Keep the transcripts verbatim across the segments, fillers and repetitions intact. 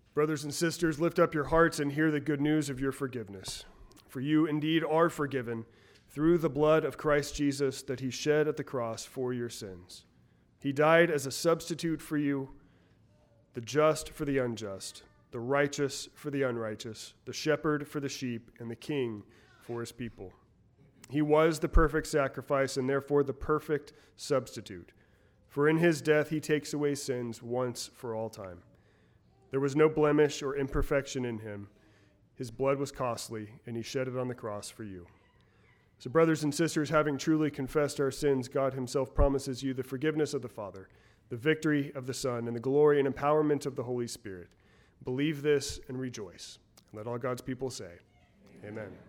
Brothers and sisters, lift up your hearts and hear the good news of your forgiveness. For you indeed are forgiven through the blood of Christ Jesus that he shed at the cross for your sins. He died as a substitute for you, the just for the unjust, the righteous for the unrighteous, the shepherd for the sheep, and the king for his people. He was the perfect sacrifice and therefore the perfect substitute. For in his death he takes away sins once for all time. There was no blemish or imperfection in him. His blood was costly, and he shed it on the cross for you. So, brothers and sisters, having truly confessed our sins, God himself promises you the forgiveness of the Father, the victory of the Son, and the glory and empowerment of the Holy Spirit. Believe this and rejoice. And let all God's people say, Amen. Amen.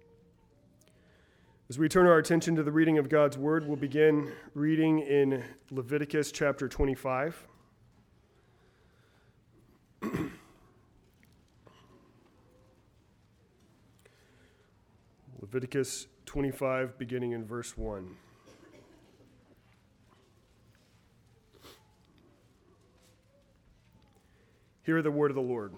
As we turn our attention to the reading of God's word, we'll begin reading in Leviticus chapter twenty-five. Leviticus twenty-five, beginning in verse one. Hear the word of the Lord.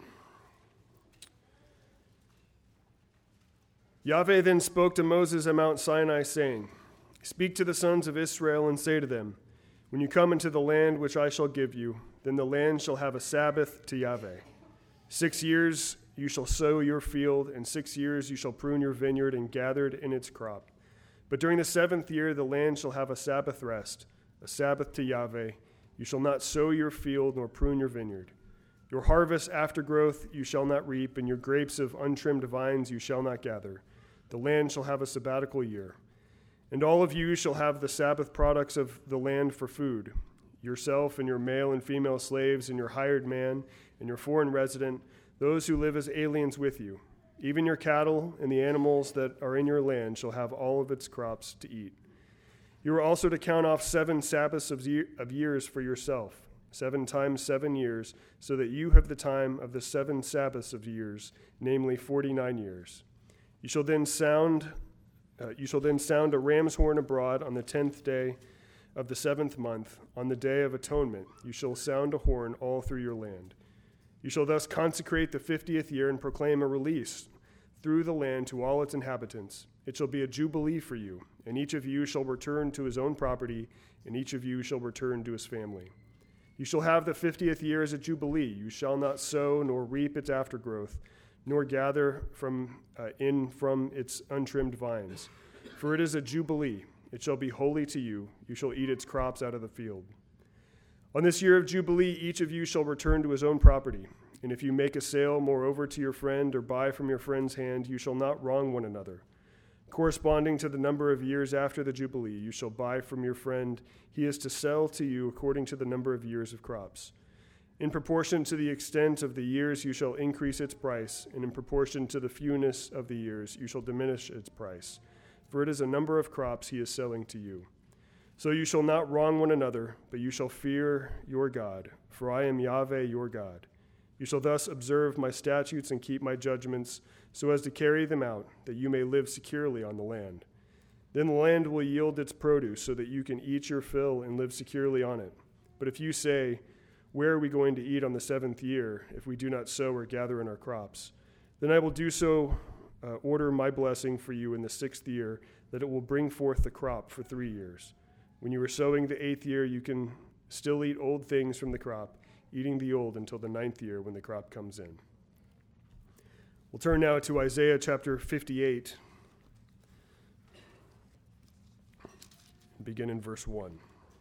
Yahweh then spoke to Moses at Mount Sinai, saying, Speak to the sons of Israel and say to them, When you come into the land which I shall give you, then the land shall have a Sabbath to Yahweh. Six years you shall sow your field, and six years you shall prune your vineyard and gather it in its crop. But during the seventh year the land shall have a Sabbath rest, a Sabbath to Yahweh. You shall not sow your field nor prune your vineyard. Your harvest after growth you shall not reap, and your grapes of untrimmed vines you shall not gather. The land shall have a sabbatical year. And all of you shall have the Sabbath products of the land for food, yourself and your male and female slaves and your hired man and your foreign resident, those who live as aliens with you. Even your cattle and the animals that are in your land shall have all of its crops to eat. You are also to count off seven Sabbaths of years for yourself, seven times seven years, so that you have the time of the seven Sabbaths of years, namely forty-nine years. You shall then sound, uh, you shall then sound a ram's horn abroad on the tenth day of the seventh month. On the day of atonement, you shall sound a horn all through your land. You shall thus consecrate the fiftieth year and proclaim a release through the land to all its inhabitants. It shall be a jubilee for you, and each of you shall return to his own property, and each of you shall return to his family. You shall have the fiftieth year as a jubilee. You shall not sow nor reap its aftergrowth, nor gather from uh, in from its untrimmed vines. For it is a jubilee. It shall be holy to you. You shall eat its crops out of the field. On this year of Jubilee, each of you shall return to his own property. And if you make a sale, moreover, to your friend or buy from your friend's hand, you shall not wrong one another. Corresponding to the number of years after the Jubilee, you shall buy from your friend. He is to sell to you according to the number of years of crops. In proportion to the extent of the years, you shall increase its price, and in proportion to the fewness of the years, you shall diminish its price. For it is a number of crops he is selling to you. So you shall not wrong one another, but you shall fear your God, for I am Yahweh your God. You shall thus observe my statutes and keep my judgments, so as to carry them out, that you may live securely on the land. Then the land will yield its produce, so that you can eat your fill and live securely on it. But if you say, Where are we going to eat on the seventh year, if we do not sow or gather in our crops? Then I will do so, uh, order my blessing for you in the sixth year, that it will bring forth the crop for three years. When you are sowing the eighth year, you can still eat old things from the crop, eating the old until the ninth year when the crop comes in. We'll turn now to Isaiah chapter fifty-eight, and begin in verse one.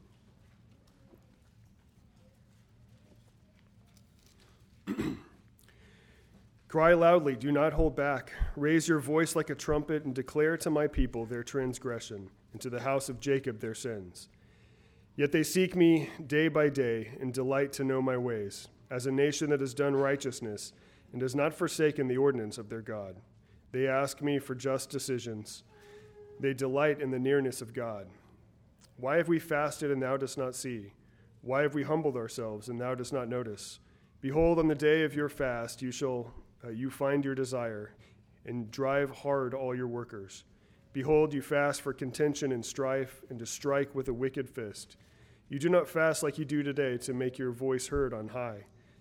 Cry loudly, do not hold back. Raise your voice like a trumpet and declare to my people their transgression, and to the house of Jacob their sins. Yet they seek me day by day and delight to know my ways, as a nation that has done righteousness and has not forsaken the ordinance of their God. They ask me for just decisions. They delight in the nearness of God. Why have we fasted and thou dost not see? Why have we humbled ourselves and thou dost not notice? Behold, on the day of your fast you shall uh, you find your desire, and drive hard all your workers. Behold, you fast for contention and strife, and to strike with a wicked fist. You do not fast like you do today to make your voice heard on high.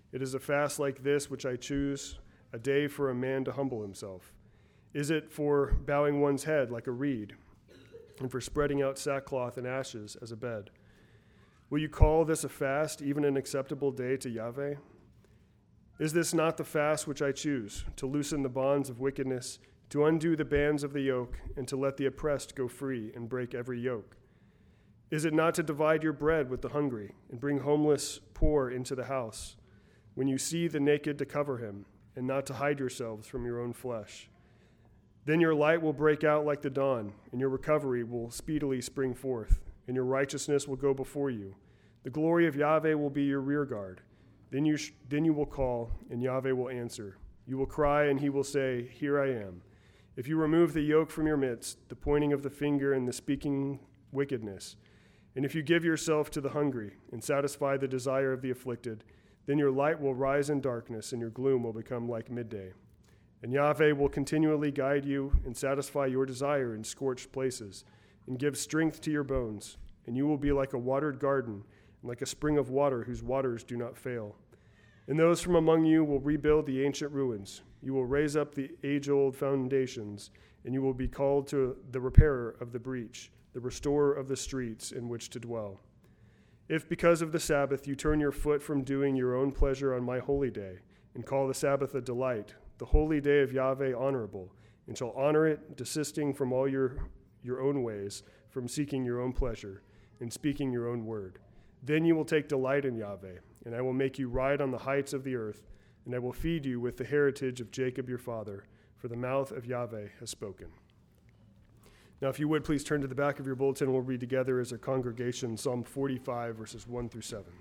It is a fast like this which I choose, a day for a man to humble himself. Is it for bowing one's head like a reed, and for spreading out sackcloth and ashes as a bed? Will you call this a fast, even an acceptable day to Yahweh? Is this not the fast which I choose, to loosen the bonds of wickedness, to undo the bands of the yoke, and to let the oppressed go free and break every yoke? Is it not to divide your bread with the hungry, and bring homeless poor into the house? When you see the naked, to cover him, and not to hide yourselves from your own flesh. Then your light will break out like the dawn, and your recovery will speedily spring forth, and your righteousness will go before you. The glory of Yahweh will be your rear guard. Then you, sh- then you will call, and Yahweh will answer. You will cry, and he will say, Here I am. If you remove the yoke from your midst, the pointing of the finger and the speaking wickedness, and if you give yourself to the hungry and satisfy the desire of the afflicted, then your light will rise in darkness, and your gloom will become like midday. And Yahweh will continually guide you and satisfy your desire in scorched places, and give strength to your bones. And you will be like a watered garden, and like a spring of water whose waters do not fail. And those from among you will rebuild the ancient ruins. You will raise up the age-old foundations, and you will be called to the repairer of the breach, the restorer of the streets in which to dwell. If because of the Sabbath you turn your foot from doing your own pleasure on my holy day, and call the Sabbath a delight, the holy day of Yahweh honorable, and shall honor it, desisting from all your, your own ways, from seeking your own pleasure, and speaking your own word, then you will take delight in Yahweh, and I will make you ride on the heights of the earth, and I will feed you with the heritage of Jacob your father, for the mouth of Yahweh has spoken. Now, if you would, please turn to the back of your bulletin. We'll read together as a congregation Psalm forty-five, verses one through seven.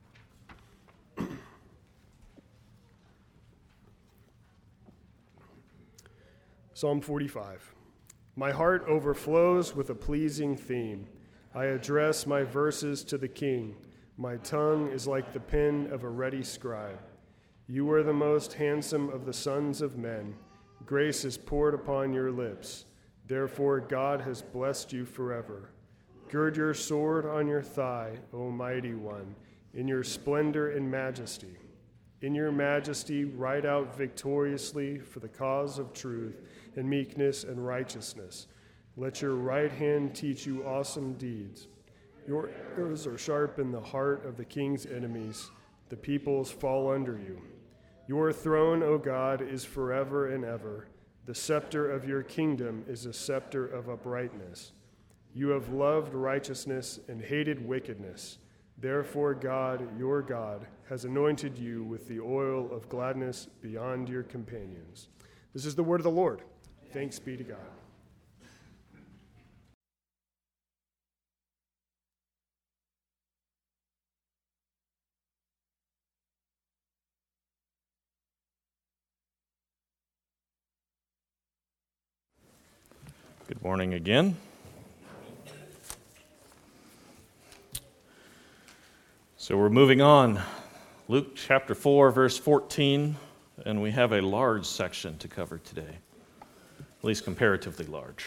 Psalm forty-five. My heart overflows with a pleasing theme. I address my verses to the King. My tongue is like the pen of a ready scribe. You are the most handsome of the sons of men. Grace is poured upon your lips. Therefore, God has blessed you forever. Gird your sword on your thigh, O mighty one, in your splendor and majesty. In your majesty, ride out victoriously for the cause of truth and meekness and righteousness. Let your right hand teach you awesome deeds. Your arrows are sharp in the heart of the king's enemies. The peoples fall under you. Your throne, O God, is forever and ever. The scepter of your kingdom is a scepter of uprightness. You have loved righteousness and hated wickedness. Therefore, God, your God, has anointed you with the oil of gladness beyond your companions. This is the word of the Lord. Thanks be to God. Good morning again. So we're moving on. Luke chapter four, verse fourteen, and we have a large section to cover today, at least comparatively large.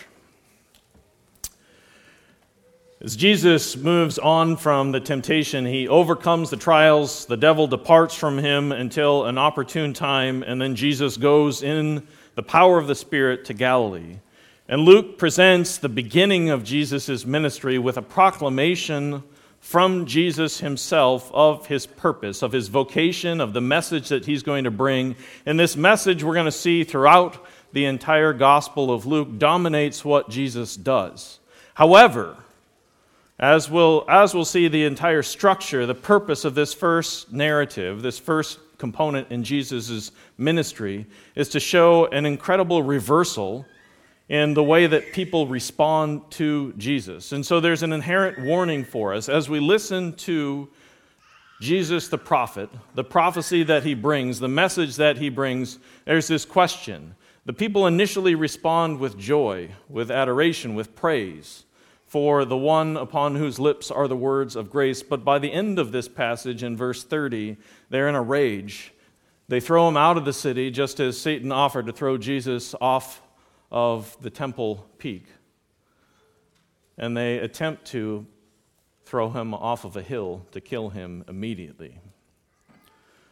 As Jesus moves on from the temptation, he overcomes the trials, the devil departs from him until an opportune time, and then Jesus goes in the power of the Spirit to Galilee. And Luke presents the beginning of Jesus' ministry with a proclamation from Jesus himself of his purpose, of his vocation, of the message that he's going to bring. And this message, we're going to see throughout the entire Gospel of Luke, dominates what Jesus does. However, as we'll, as we'll see, the entire structure, the purpose of this first narrative, this first component in Jesus' ministry, is to show an incredible reversal in the way that people respond to Jesus. And so there's an inherent warning for us as we listen to Jesus the prophet, the prophecy that he brings, the message that he brings. There's this question. The people initially respond with joy, with adoration, with praise for the one upon whose lips are the words of grace. But by the end of this passage in verse thirty, they're in a rage. They throw him out of the city just as Satan offered to throw Jesus off of the temple peak. And they attempt to throw him off of a hill to kill him immediately.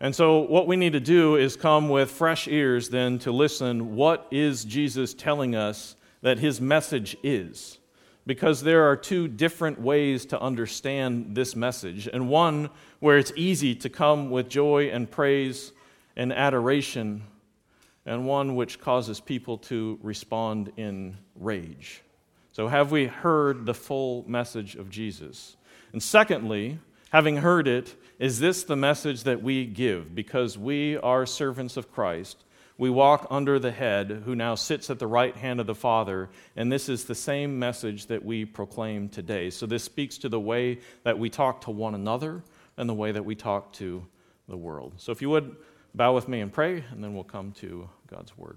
And so what we need to do is come with fresh ears then to listen, what is Jesus telling us that his message is? Because there are two different ways to understand this message, and one where it's easy to come with joy and praise and adoration, and one which causes people to respond in rage. So have we heard the full message of Jesus? And secondly, having heard it, is this the message that we give? Because we are servants of Christ. We walk under the head who now sits at the right hand of the Father, and this is the same message that we proclaim today. So this speaks to the way that we talk to one another and the way that we talk to the world. So if you would, bow with me and pray, and then we'll come to God's Word.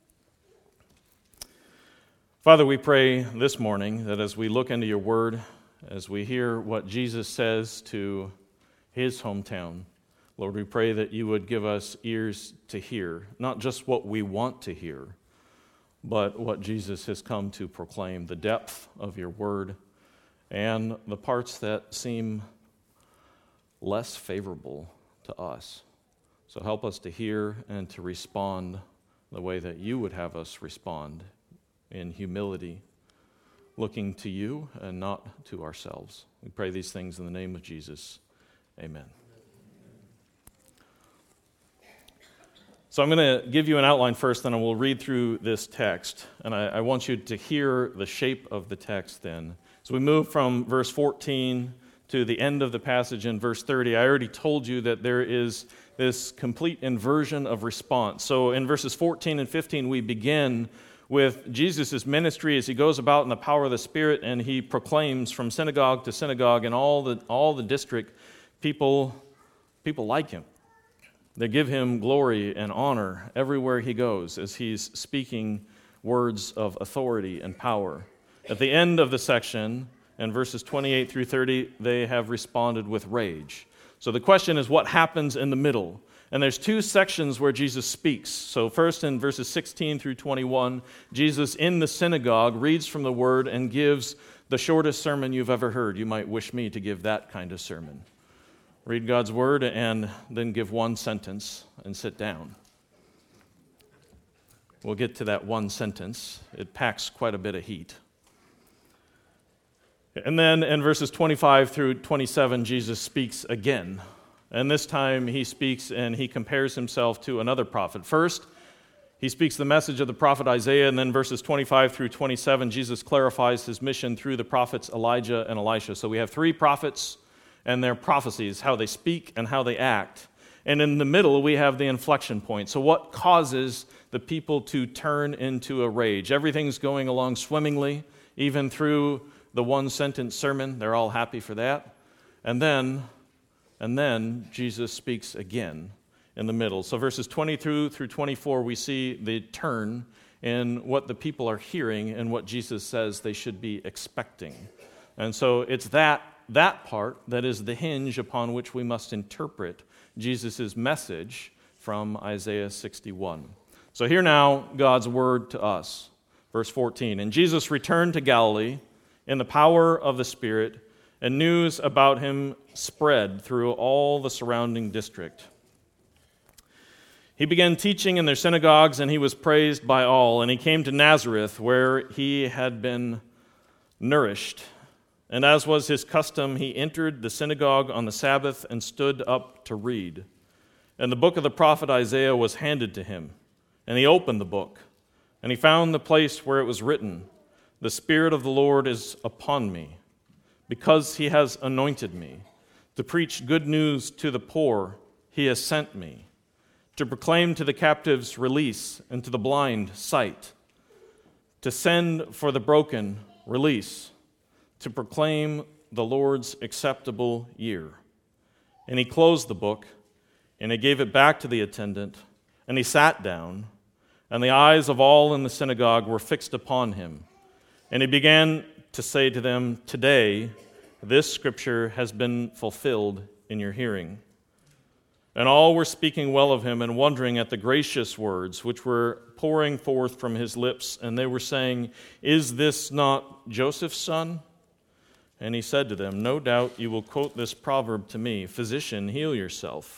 Father, we pray this morning that as we look into your Word, as we hear what Jesus says to his hometown, Lord, we pray that you would give us ears to hear, not just what we want to hear, but what Jesus has come to proclaim, the depth of your word, and the parts that seem less favorable to us. So help us to hear and to respond the way that you would have us respond, in humility, looking to you and not to ourselves. We pray these things in the name of Jesus. Amen. So I'm going to give you an outline first, then I will read through this text. And I, I want you to hear the shape of the text then. So we move from verse fourteen to the end of the passage in verse thirty. I already told you that there is this complete inversion of response. So in verses fourteen and fifteen, we begin with Jesus' ministry as he goes about in the power of the Spirit, and he proclaims from synagogue to synagogue, and all the all the district people people like him. They give him glory and honor everywhere he goes as he's speaking words of authority and power. At the end of the section, in verses twenty-eight through thirty, they have responded with rage. So the question is, what happens in the middle? And there's two sections where Jesus speaks. So first in verses sixteen through twenty-one, Jesus in the synagogue reads from the word and gives the shortest sermon you've ever heard. You might wish me to give that kind of sermon. Read God's word and then give one sentence and sit down. We'll get to that one sentence. It packs quite a bit of heat. And then in verses twenty-five through twenty-seven, Jesus speaks again. And this time he speaks and he compares himself to another prophet. First, he speaks the message of the prophet Isaiah, and then verses twenty-five through twenty-seven, Jesus clarifies his mission through the prophets Elijah and Elisha. So we have three prophets and their prophecies, how they speak and how they act. And in the middle, we have the inflection point. So what causes the people to turn into a rage? Everything's going along swimmingly, even through the one-sentence sermon. They're all happy for that. And then, and then Jesus speaks again in the middle. So verses twenty-two through twenty-four, we see the turn in what the people are hearing and what Jesus says they should be expecting. And so it's that that part that is the hinge upon which we must interpret Jesus' message from Isaiah sixty-one. So hear now God's word to us. Verse fourteen, and Jesus returned to Galilee in the power of the Spirit, and news about him spread through all the surrounding district. He began teaching in their synagogues, and he was praised by all. And he came to Nazareth, where he had been nourished. And as was his custom, he entered the synagogue on the Sabbath and stood up to read. And the book of the prophet Isaiah was handed to him. And he opened the book, and he found the place where it was written, "The Spirit of the Lord is upon me, because he has anointed me. To preach good news to the poor, he has sent me. To proclaim to the captives release, and to the blind sight. To send for the broken release. To proclaim the Lord's acceptable year." And he closed the book, and he gave it back to the attendant, and he sat down, and the eyes of all in the synagogue were fixed upon him. And he began to say to them, "Today, this scripture has been fulfilled in your hearing." And all were speaking well of him and wondering at the gracious words which were pouring forth from his lips. And they were saying, "Is this not Joseph's son?" And he said to them, "No doubt you will quote this proverb to me, 'Physician, heal yourself.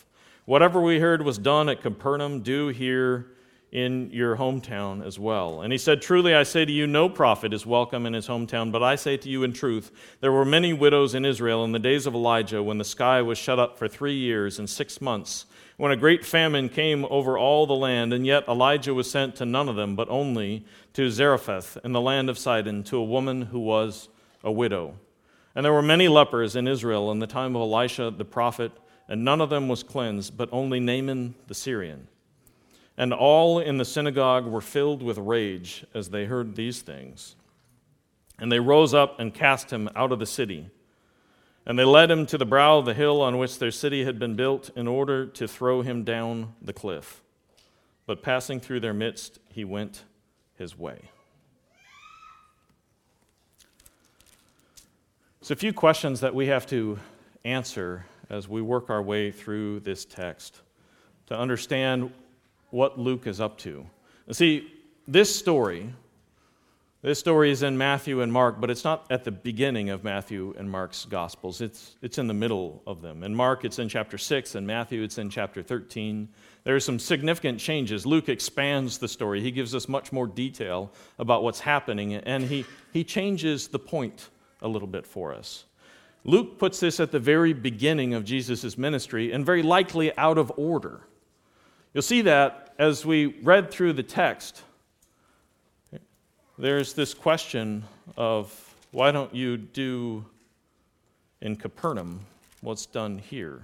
Whatever we heard was done at Capernaum, do here in your hometown as well. And he said, truly I say to you, no prophet is welcome in his hometown, but I say to you in truth, there were many widows in Israel in the days of Elijah, when the sky was shut up for three years and six months, when a great famine came over all the land, and yet Elijah was sent to none of them, but only to Zarephath in the land of Sidon, to a woman who was a widow. And there were many lepers in Israel in the time of Elisha the prophet, and none of them was cleansed, but only Naaman the Syrian. And all in the synagogue were filled with rage as they heard these things. And they rose up and cast him out of the city. And they led him to the brow of the hill on which their city had been built, in order to throw him down the cliff. But passing through their midst, he went his way. So a few questions that we have to answer as we work our way through this text to understand what Luke is up to. See, this story, this story is in Matthew and Mark, but it's not at the beginning of Matthew and Mark's Gospels. It's, it's in the middle of them. In Mark, it's in chapter six, and Matthew, it's in chapter thirteen. There are some significant changes. Luke expands the story. He gives us much more detail about what's happening, and he, he changes the point a little bit for us. Luke puts this at the very beginning of Jesus' ministry, and very likely out of order. You'll see that as we read through the text, there's this question of, why don't you do in Capernaum what's done here?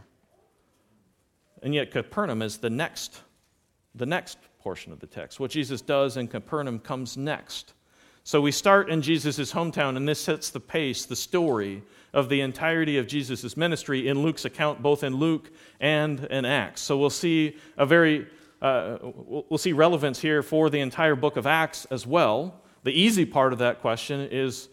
And yet Capernaum is the next, the next portion of the text. What Jesus does in Capernaum comes next. So we start in Jesus' hometown, and this sets the pace, the story of the entirety of Jesus' ministry in Luke's account, both in Luke and in Acts. So we'll see a very, uh, we'll see relevance here for the entire book of Acts as well. The easy part of that question is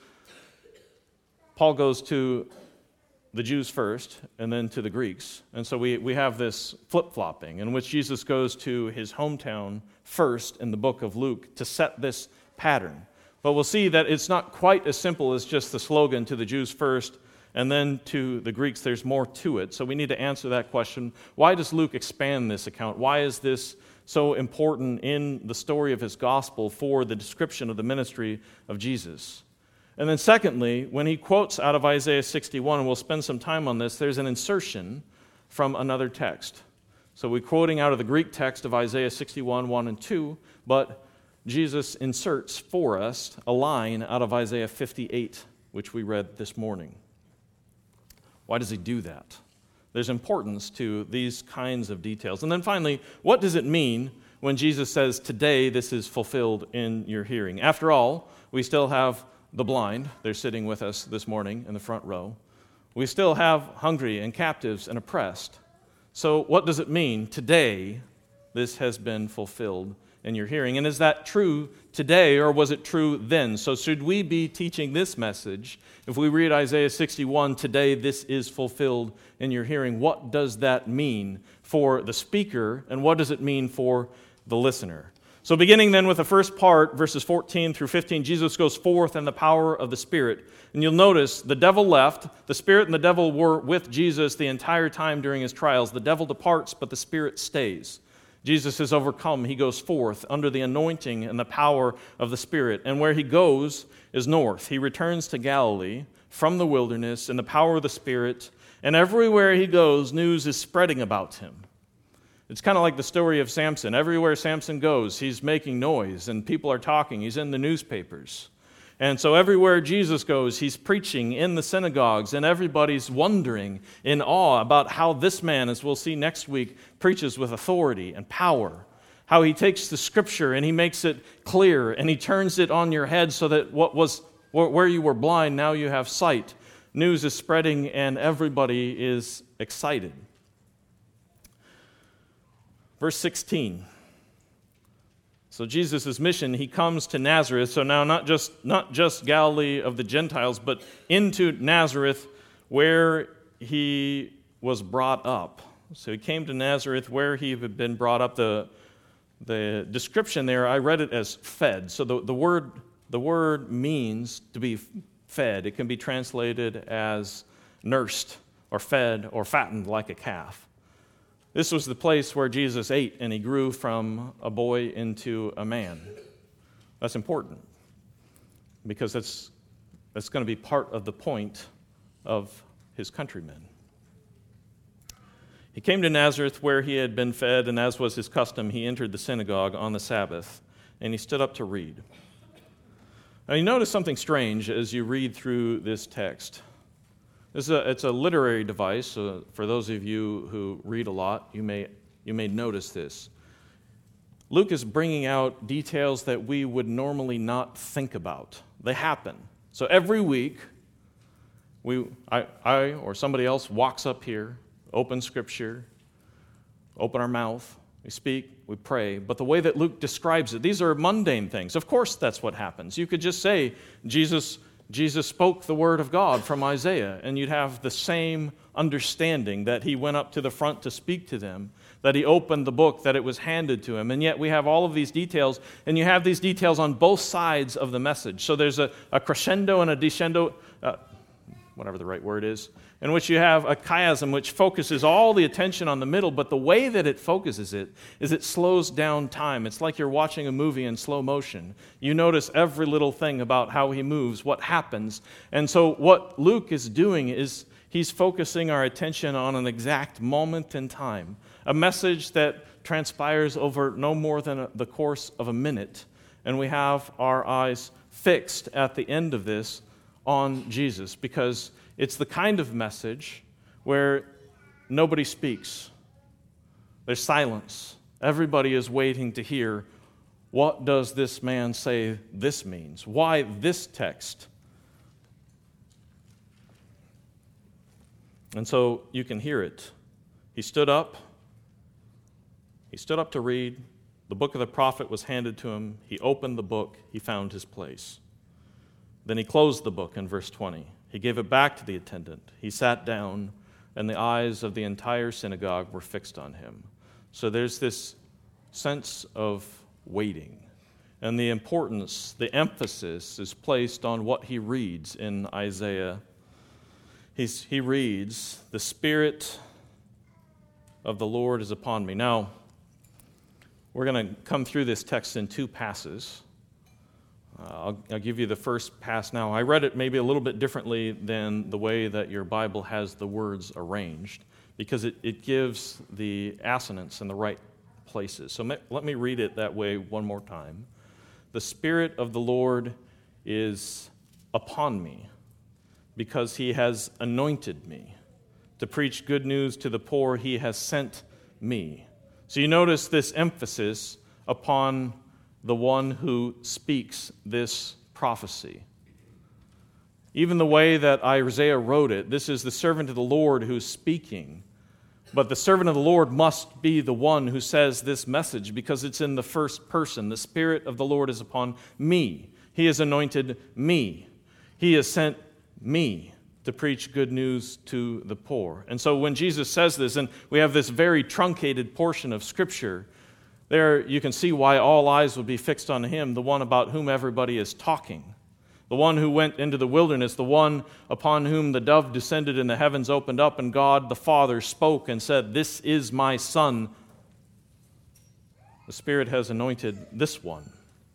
Paul goes to the Jews first and then to the Greeks. And so we, we have this flip-flopping in which Jesus goes to his hometown first in the book of Luke to set this pattern. But we'll see that it's not quite as simple as just the slogan, to the Jews first and then to the Greeks. There's more to it. So we need to answer that question. Why does Luke expand this account? Why is this so important in the story of his gospel for the description of the ministry of Jesus? And then secondly, when he quotes out of Isaiah sixty-one, and we'll spend some time on this, there's an insertion from another text. So we're quoting out of the Greek text of Isaiah sixty-one, one and two, but Jesus inserts for us a line out of Isaiah fifty-eight, which we read this morning. Why does he do that? There's importance to these kinds of details. And then finally, what does it mean when Jesus says, today this is fulfilled in your hearing? After all, we still have the blind. They're sitting with us this morning in the front row. We still have hungry and captives and oppressed. So what does it mean? Today this has been fulfilled in your hearing. And is that true today, or was it true then? So should we be teaching this message? If we read Isaiah sixty-one, today this is fulfilled in your hearing, what does that mean for the speaker, and what does it mean for the listener? So beginning then with the first part, verses fourteen through fifteen, Jesus goes forth in the power of the Spirit. And you'll notice the devil left. The Spirit and the devil were with Jesus the entire time during his trials. The devil departs, but the Spirit stays. Jesus is overcome. He goes forth under the anointing and the power of the Spirit. And where he goes is north. He returns to Galilee from the wilderness in the power of the Spirit. And everywhere he goes, news is spreading about him. It's kind of like the story of Samson. Everywhere Samson goes, he's making noise and people are talking. He's in the newspapers. And so everywhere Jesus goes, he's preaching in the synagogues, and everybody's wondering in awe about how this man, as we'll see next week, preaches with authority and power. How he takes the Scripture and he makes it clear, and he turns it on your head so that what was where you were blind, now you have sight. News is spreading, and everybody is excited. Verse sixteen. So Jesus' mission, he comes to Nazareth. So now not just not just Galilee of the Gentiles, but into Nazareth where he was brought up. So he came to Nazareth where he had been brought up. The, the description there, I read it as fed. So the, the word the word means to be fed. It can be translated as nursed or fed or fattened like a calf. This was the place where Jesus ate and he grew from a boy into a man. That's important because that's, that's going to be part of the point of his countrymen. He came to Nazareth where he had been fed, and as was his custom, he entered the synagogue on the Sabbath, and he stood up to read. Now you notice something strange as you read through this text. This is a, it's a literary device, so for those of you who read a lot, you may, you may notice this. Luke is bringing out details that we would normally not think about. They happen. So every week, we, I, I or somebody else walks up here, open Scripture, open our mouth, we speak, we pray. But the way that Luke describes it, these are mundane things. Of course that's what happens. You could just say, Jesus, Jesus spoke the word of God from Isaiah, and you'd have the same understanding that he went up to the front to speak to them, that he opened the book, that it was handed to him. And yet we have all of these details, and you have these details on both sides of the message. So there's a, a crescendo and a descendo, uh, whatever the right word is, in which you have a chiasm which focuses all the attention on the middle, but the way that it focuses it is it slows down time. It's like you're watching a movie in slow motion. You notice every little thing about how he moves, what happens. And so what Luke is doing is he's focusing our attention on an exact moment in time, a message that transpires over no more than a, the course of a minute, and we have our eyes fixed at the end of this on Jesus, because it's the kind of message where nobody speaks. There's silence. Everybody is waiting to hear, what does this man say this means? Why this text? And so you can hear it. He stood up. He stood up to read. The book of the prophet was handed to him. He opened the book. He found his place. Then he closed the book in verse twenty. He gave it back to the attendant. He sat down, and the eyes of the entire synagogue were fixed on him. So there's this sense of waiting. And the importance, the emphasis is placed on what he reads in Isaiah. He's, he reads, "The Spirit of the Lord is upon me." Now, we're going to come through this text in two passes. Uh, I'll, I'll give you the first pass now. I read it maybe a little bit differently than the way that your Bible has the words arranged, because it, it gives the assonance in the right places. So let me read it that way one more time. "The Spirit of the Lord is upon me, because he has anointed me to preach good news to the poor. He has sent me." So you notice this emphasis upon the one who speaks this prophecy. Even the way that Isaiah wrote it, this is the servant of the Lord who's speaking. But the servant of the Lord must be the one who says this message, because it's in the first person. The Spirit of the Lord is upon me. He has anointed me. He has sent me to preach good news to the poor. And so when Jesus says this, and we have this very truncated portion of Scripture, there you can see why all eyes will be fixed on him, the one about whom everybody is talking, the one who went into the wilderness, the one upon whom the dove descended and the heavens opened up, and God the Father spoke and said, "This is my Son." The Spirit has anointed this one.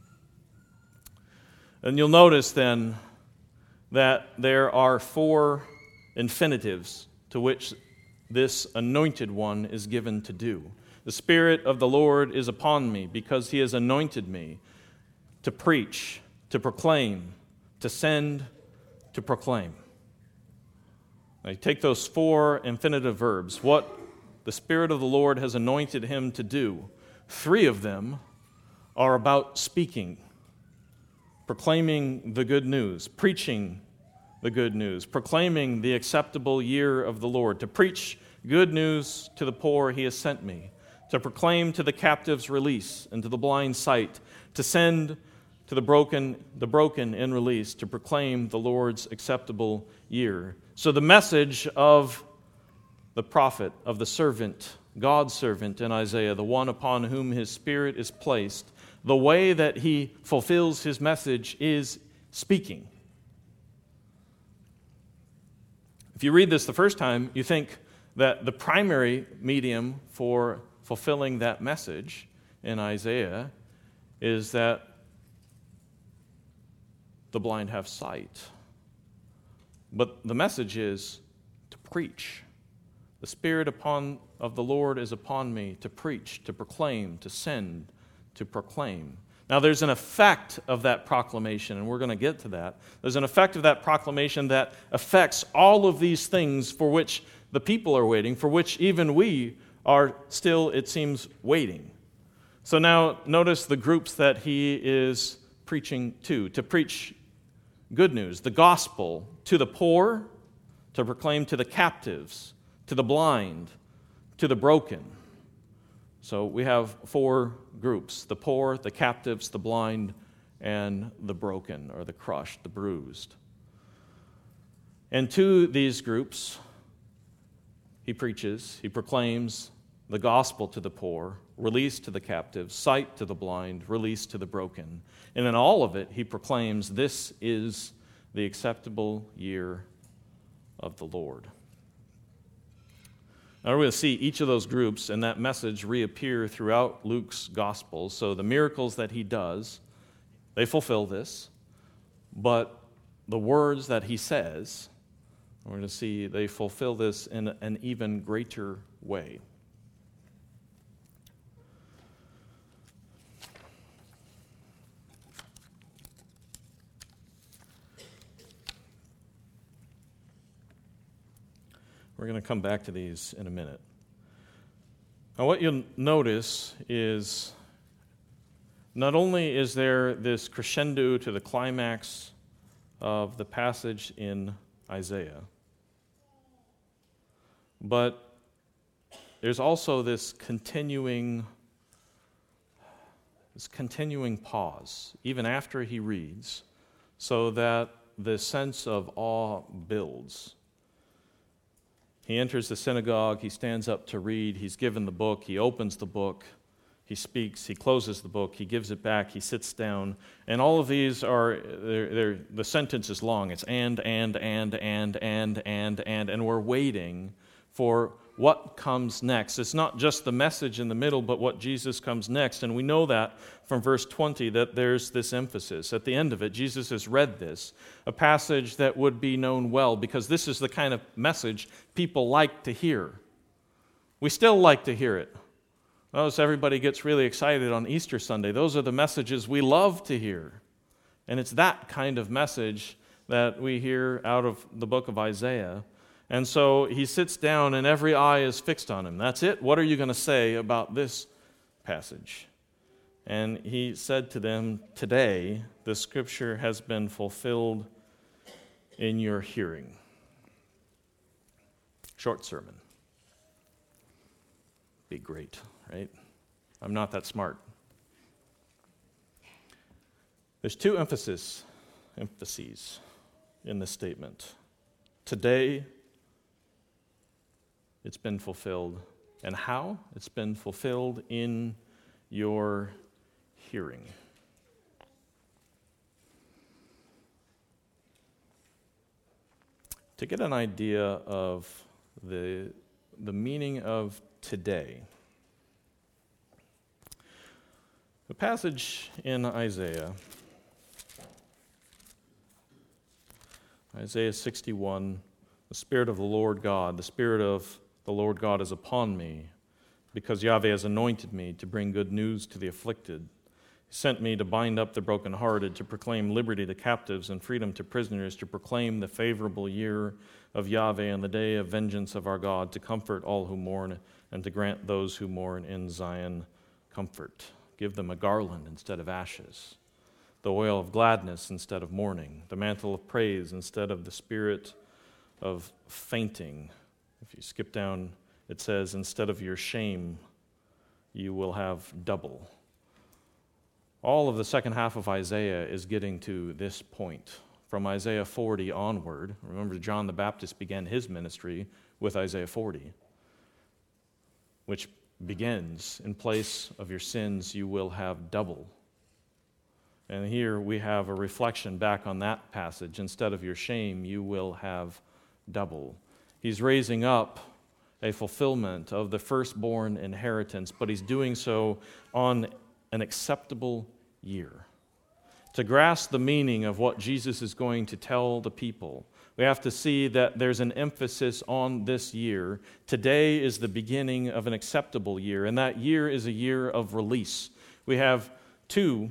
And you'll notice then that there are four infinitives to which this anointed one is given to do. "The Spirit of the Lord is upon me, because he has anointed me to preach, to proclaim, to send, to proclaim." Now you take those four infinitive verbs, what the Spirit of the Lord has anointed him to do. Three of them are about speaking, proclaiming the good news, preaching the good news, proclaiming the acceptable year of the Lord. To preach good news to the poor, he has sent me. To proclaim to the captives release, and to the blind sight. To send to the broken, the broken in release. To proclaim the Lord's acceptable year. So the message of the prophet, of the servant, God's servant in Isaiah, the one upon whom his Spirit is placed, the way that he fulfills his message is speaking. If you read this the first time, you think that the primary medium for fulfilling that message in Isaiah is that the blind have sight. But the message is to preach. The Spirit upon of the Lord is upon me to preach, to proclaim, to send, to proclaim. Now, there's an effect of that proclamation, and we're going to get to that. There's an effect of that proclamation that affects all of these things for which the people are waiting, for which even we are still, it seems, waiting. So now, notice the groups that he is preaching to. To preach good news, the gospel, to the poor, to proclaim to the captives, to the blind, to the broken. So we have four groups: the poor, the captives, the blind, and the broken, or the crushed, the bruised. And to these groups, he preaches, he proclaims the gospel to the poor, release to the captives, sight to the blind, release to the broken. And in all of it, he proclaims, this is the acceptable year of the Lord. Now we're going to see each of those groups and that message reappear throughout Luke's gospel. So the miracles that he does, they fulfill this. But the words that he says, we're going to see they fulfill this in an even greater way. We're going to come back to these in a minute. Now, what you'll notice is not only is there this crescendo to the climax of the passage in Isaiah, but there's also this continuing, this continuing pause, even after he reads, so that the sense of awe builds. He enters the synagogue, he stands up to read, he's given the book, he opens the book, he speaks, he closes the book, he gives it back, he sits down, and all of these are, they're, they're, the sentence is long. It's and, and, and, and, and, and, and, and we're waiting for what comes next. It's not just the message in the middle, but what Jesus comes next, and we know that from verse twenty, that there's this emphasis. At the end of it, Jesus has read this, a passage that would be known well, because this is the kind of message people like to hear. We still like to hear it. Notice everybody gets really excited on Easter Sunday. Those are the messages we love to hear. And it's that kind of message that we hear out of the book of Isaiah. And so he sits down and every eye is fixed on him. That's it? What are you going to say about this passage? And he said to them, today the scripture has been fulfilled in your hearing. Short sermon. Be great, right? I'm not that smart. There's two emphasis, emphases in this statement. Today, it's been fulfilled. And how? It's been fulfilled in your hearing. To get an idea of the, the meaning of today, the passage in Isaiah, Isaiah sixty-one, the Spirit of the Lord God, the Spirit of the Lord God is upon me, because Yahweh has anointed me to bring good news to the afflicted. He sent me to bind up the brokenhearted, to proclaim liberty to captives and freedom to prisoners, to proclaim the favorable year of Yahweh and the day of vengeance of our God, to comfort all who mourn and to grant those who mourn in Zion comfort. Give them a garland instead of ashes, the oil of gladness instead of mourning, the mantle of praise instead of the spirit of fainting. If you skip down, it says, instead of your shame, you will have double. All of the second half of Isaiah is getting to this point. From Isaiah forty onward, remember John the Baptist began his ministry with Isaiah forty, which begins, in place of your sins, you will have double. And here we have a reflection back on that passage. Instead of your shame, you will have double. He's raising up a fulfillment of the firstborn inheritance, but he's doing so on an acceptable year. To grasp the meaning of what Jesus is going to tell the people, we have to see that there's an emphasis on this year. Today is the beginning of an acceptable year, and that year is a year of release. We have two,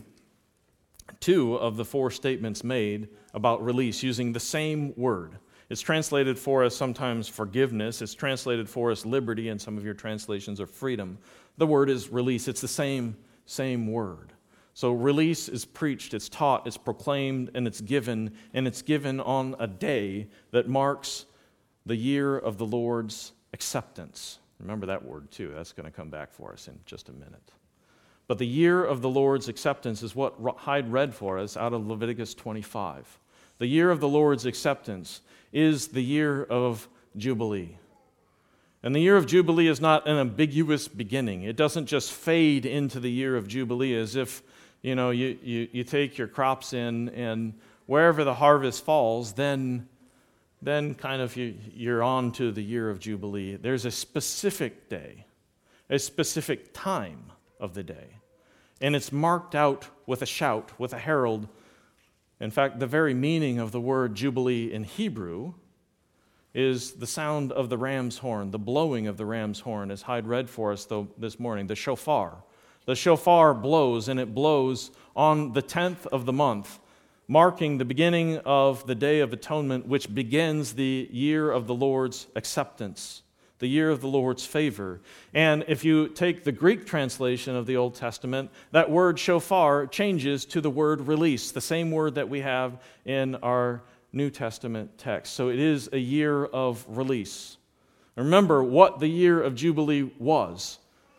two of the four statements made about release using the same word. It's translated for us sometimes forgiveness. It's translated for us liberty, and some of your translations are freedom. The word is release. It's the same, same word. So release is preached, it's taught, it's proclaimed, and it's given, and it's given on a day that marks the year of the Lord's acceptance. Remember that word too. That's going to come back for us in just a minute. But the year of the Lord's acceptance is what Hyde read for us out of Leviticus twenty-five. The year of the Lord's acceptance is the year of Jubilee. And the year of Jubilee is not an ambiguous beginning. It doesn't just fade into the year of Jubilee as if, you know, you, you, you take your crops in and wherever the harvest falls, then, then kind of you, you're on to the year of Jubilee. There's a specific day, a specific time of the day. And it's marked out with a shout, with a herald. In fact, the very meaning of the word Jubilee in Hebrew is the sound of the ram's horn, the blowing of the ram's horn, as Hyde read for us though this morning, the shofar. The shofar blows, and it blows on the tenth of the month, marking the beginning of the Day of Atonement, which begins the year of the Lord's acceptance, the year of the Lord's favor. And if you take the Greek translation of the Old Testament, that word shofar changes to the word release, the same word that we have in our New Testament text. So it is a year of release. Remember what the year of Jubilee was.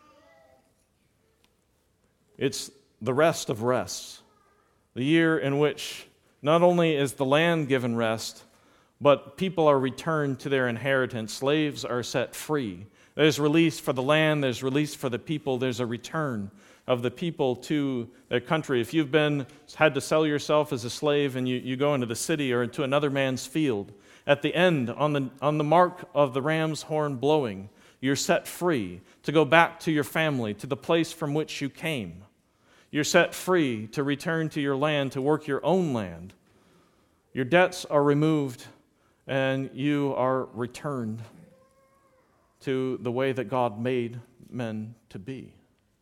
It's the rest of rests, the year in which not only is the land given rest, but people are returned to their inheritance. Slaves are set free. There's release for the land, there's release for the people, there's a return of the people to their country. If you've been had to sell yourself as a slave and you, you go into the city or into another man's field, at the end, on the, on the mark of the ram's horn blowing, you're set free to go back to your family, to the place from which you came. You're set free to return to your land, to work your own land. Your debts are removed, and you are returned to the way that God made men to be.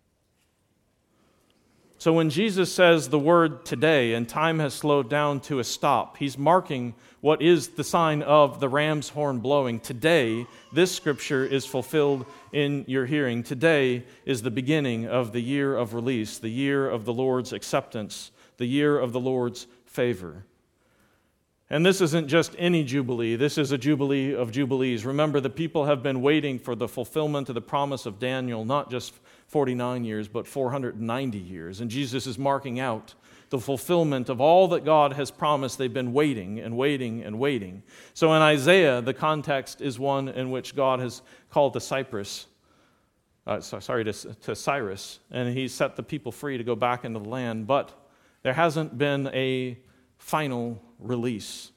So when Jesus says the word today, and time has slowed down to a stop, he's marking what is the sign of the ram's horn blowing. Today, this scripture is fulfilled in your hearing. Today is the beginning of the year of release, the year of the Lord's acceptance, the year of the Lord's favor. And this isn't just any jubilee. This is a jubilee of jubilees. Remember, the people have been waiting for the fulfillment of the promise of Daniel, not just forty-nine years, but four hundred ninety years. And Jesus is marking out the fulfillment of all that God has promised. They've been waiting and waiting and waiting. So in Isaiah, the context is one in which God has called to Cyprus, uh, sorry, to, to Cyrus, and he set the people free to go back into the land. But there hasn't been a final release.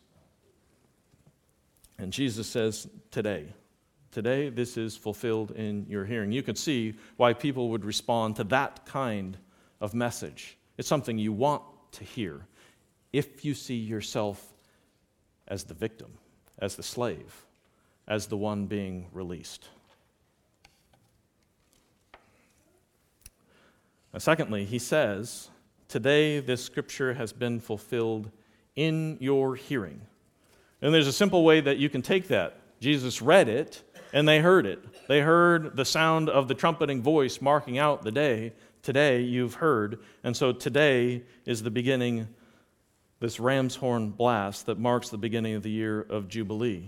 And Jesus says, today, today this is fulfilled in your hearing. You can see why people would respond to that kind of message. It's something you want to hear if you see yourself as the victim, as the slave, as the one being released. Now, secondly, he says, today this scripture has been fulfilled in your hearing. And there's a simple way that you can take that. Jesus read it, and they heard it. They heard the sound of the trumpeting voice marking out the day. Today you've heard. And so today is the beginning, this ram's horn blast that marks the beginning of the year of Jubilee.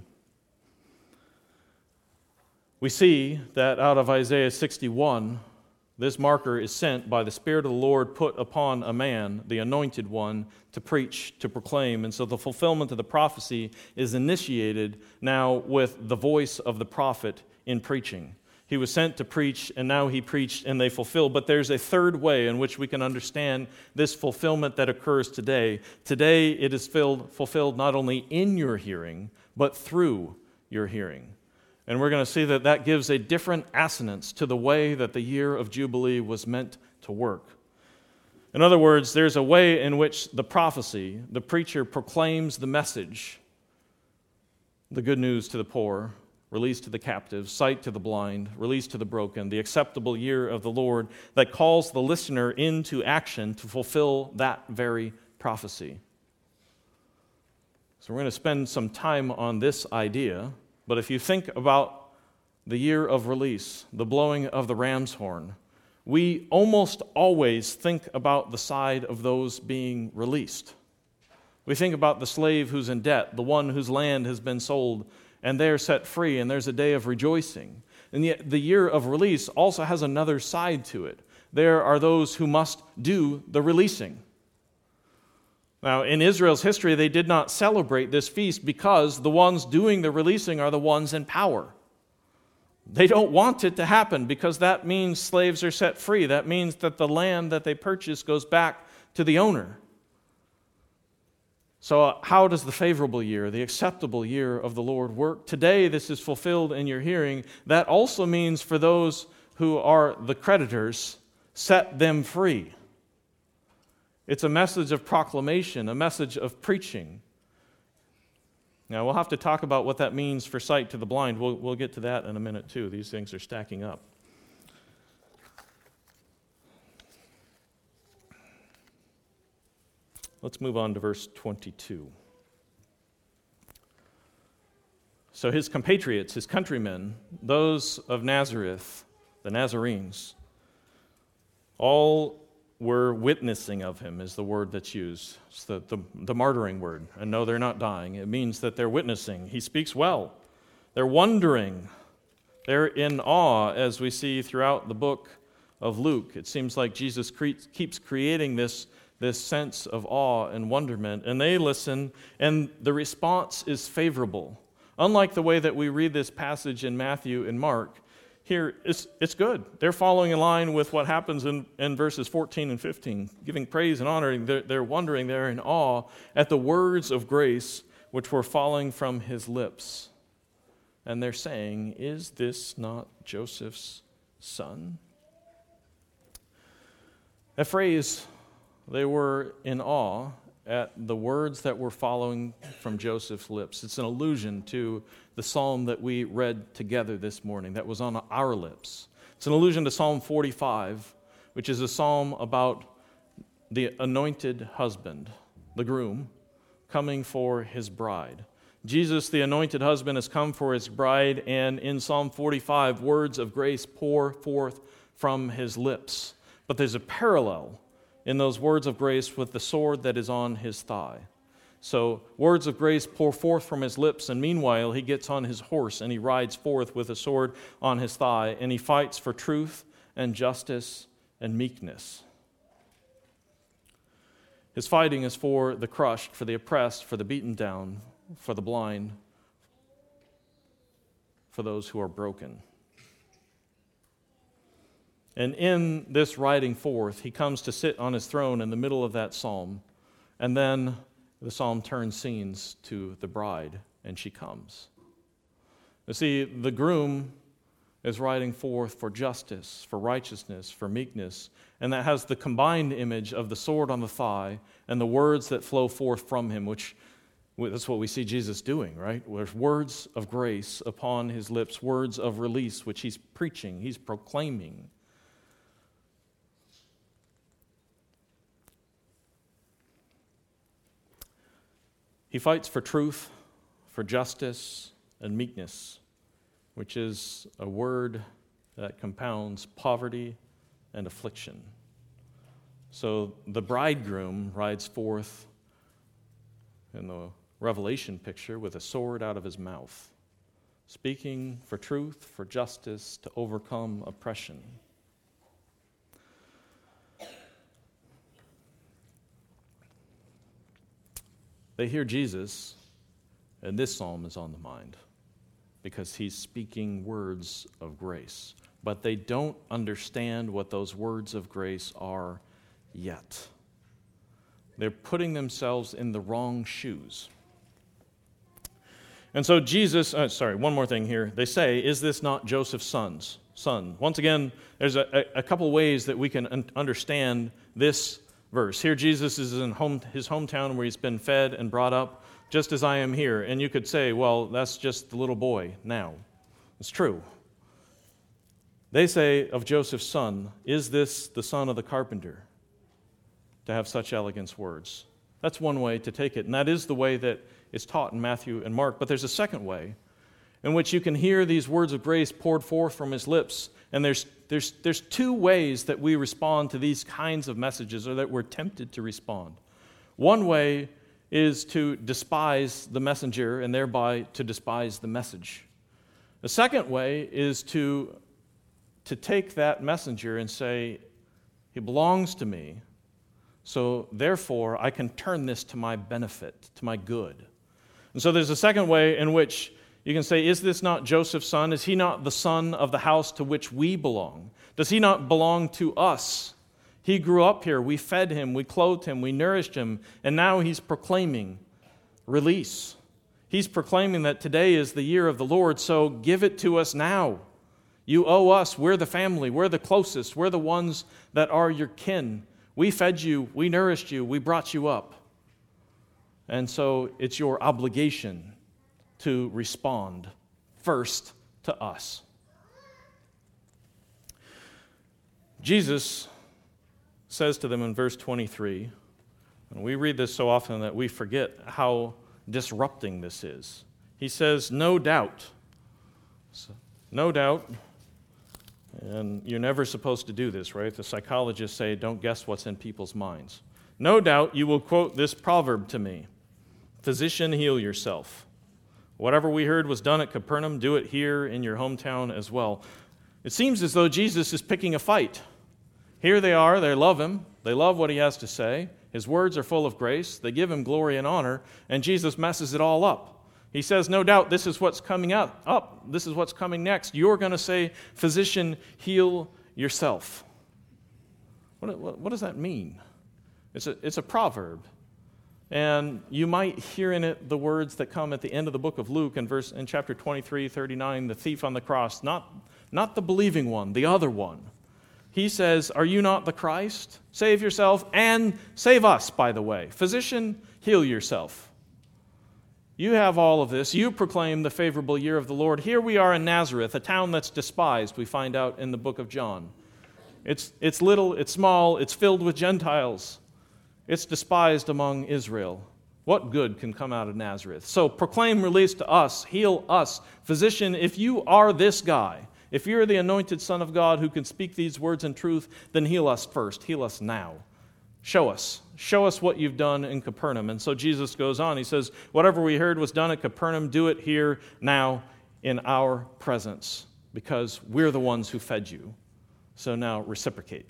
We see that out of Isaiah sixty-one, this marker is sent by the Spirit of the Lord put upon a man, the anointed one, to preach, to proclaim. And so the fulfillment of the prophecy is initiated now with the voice of the prophet in preaching. He was sent to preach, and now he preached, and they fulfilled. But there's a third way in which we can understand this fulfillment that occurs today. Today it is filled, fulfilled not only in your hearing, but through your hearing. And we're going to see that that gives a different assonance to the way that the year of Jubilee was meant to work. In other words, there's a way in which the prophecy, the preacher proclaims the message, the good news to the poor, release to the captives, sight to the blind, release to the broken, the acceptable year of the Lord, that calls the listener into action to fulfill that very prophecy. So we're going to spend some time on this idea, but if you think about the year of release, the blowing of the ram's horn, we almost always think about the side of those being released. We think about the slave who's in debt, the one whose land has been sold, and they're set free, and there's a day of rejoicing. And yet the year of release also has another side to it. There are those who must do the releasing. Now, in Israel's history, they did not celebrate this feast because the ones doing the releasing are the ones in power. They don't want it to happen because that means slaves are set free. That means that the land that they purchase goes back to the owner. So how does the favorable year, the acceptable year of the Lord work? Today, this is fulfilled in your hearing. That also means for those who are the creditors, set them free. It's a message of proclamation, a message of preaching. Now, we'll have to talk about what that means for sight to the blind. We'll, we'll get to that in a minute, too. These things are stacking up. Let's move on to verse twenty-two. So his compatriots, his countrymen, those of Nazareth, the Nazarenes, all were witnessing of him, is the word that's used. It's the, the, the martyring word. And no, they're not dying. It means that they're witnessing. He speaks well. They're wondering. They're in awe, as we see throughout the book of Luke. It seems like Jesus cre- keeps creating this, this sense of awe and wonderment. And they listen, and the response is favorable. Unlike the way that we read this passage in Matthew and Mark, here, it's, it's good. They're following in line with what happens in, in verses fourteen and fifteen, giving praise and honoring. They're, they're wondering, they're in awe at the words of grace which were falling from his lips. And they're saying, is this not Joseph's son? That phrase, they were in awe at the words that were following from Joseph's lips. It's an allusion to the psalm that we read together this morning that was on our lips. It's an allusion to Psalm forty-five, which is a psalm about the anointed husband, the groom, coming for his bride. Jesus, the anointed husband, has come for his bride, and in Psalm forty-five, words of grace pour forth from his lips. But there's a parallel in those words of grace with the sword that is on his thigh. So words of grace pour forth from his lips, and meanwhile he gets on his horse and he rides forth with a sword on his thigh, and he fights for truth and justice and meekness. His fighting is for the crushed, for the oppressed, for the beaten down, for the blind, for those who are broken. And in this riding forth, he comes to sit on his throne in the middle of that psalm. And then the psalm turns scenes to the bride, and she comes. You see, the groom is riding forth for justice, for righteousness, for meekness, and that has the combined image of the sword on the thigh and the words that flow forth from him, which that's what we see Jesus doing, right? There's words of grace upon his lips, words of release, which he's preaching, he's proclaiming. He fights for truth, for justice, and meekness, which is a word that compounds poverty and affliction. So the bridegroom rides forth in the Revelation picture with a sword out of his mouth, speaking for truth, for justice, to overcome oppression. They hear Jesus, and this psalm is on the mind because he's speaking words of grace. But they don't understand what those words of grace are yet. They're putting themselves in the wrong shoes. And so Jesus, uh, sorry, one more thing here. They say, is this not Joseph's son's son? Once again, there's a, a, a couple ways that we can un- understand this verse. Here Jesus is in home, his hometown where he's been fed and brought up, just as I am here. And you could say, well, that's just the little boy now. It's true. They say of Joseph's son, is this the son of the carpenter? To have such elegant words. That's one way to take it, and that is the way that it's taught in Matthew and Mark. But there's a second way in which you can hear these words of grace poured forth from his lips. And there's, there's, there's two ways that we respond to these kinds of messages, or that we're tempted to respond. One way is to despise the messenger and thereby to despise the message. The second way is to, to take that messenger and say, he belongs to me, so therefore I can turn this to my benefit, to my good. And so there's a second way in which you can say, is this not Joseph's son? Is he not the son of the house to which we belong? Does he not belong to us? He grew up here. We fed him. We clothed him. We nourished him. And now he's proclaiming release. He's proclaiming that today is the year of the Lord, so give it to us now. You owe us. We're the family. We're the closest. We're the ones that are your kin. We fed you. We nourished you. We brought you up. And so it's your obligation to respond first to us. Jesus says to them in verse twenty-three, and we read this so often that we forget how disrupting this is. He says, no doubt, no doubt, and you're never supposed to do this, right? The psychologists say, don't guess what's in people's minds. No doubt you will quote this proverb to me, physician, heal yourself. Whatever we heard was done at Capernaum, do it here in your hometown as well. It seems as though Jesus is picking a fight. Here they are, they love him, they love what he has to say. His words are full of grace, they give him glory and honor, and Jesus messes it all up. He says, no doubt, this is what's coming up. up. This is what's coming next. You're going to say, physician, heal yourself. What, what, what does that mean? It's a, it's a proverb. And you might hear in it the words that come at the end of the book of Luke in verse in chapter twenty-three, thirty-nine, the thief on the cross, not, not the believing one, the other one. He says, are you not the Christ? Save yourself and save us, by the way. Physician, heal yourself. You have all of this. You proclaim the favorable year of the Lord. Here we are in Nazareth, a town that's despised, we find out in the book of John. It's, it's little, it's small, it's filled with Gentiles. It's despised among Israel. What good can come out of Nazareth? So proclaim release to us, heal us. Physician, if you are this guy, if you're the anointed Son of God who can speak these words in truth, then heal us first. Heal us now. Show us. Show us what you've done in Capernaum. And so Jesus goes on. He says, whatever we heard was done at Capernaum, do it here now in our presence, because we're the ones who fed you. So now reciprocate.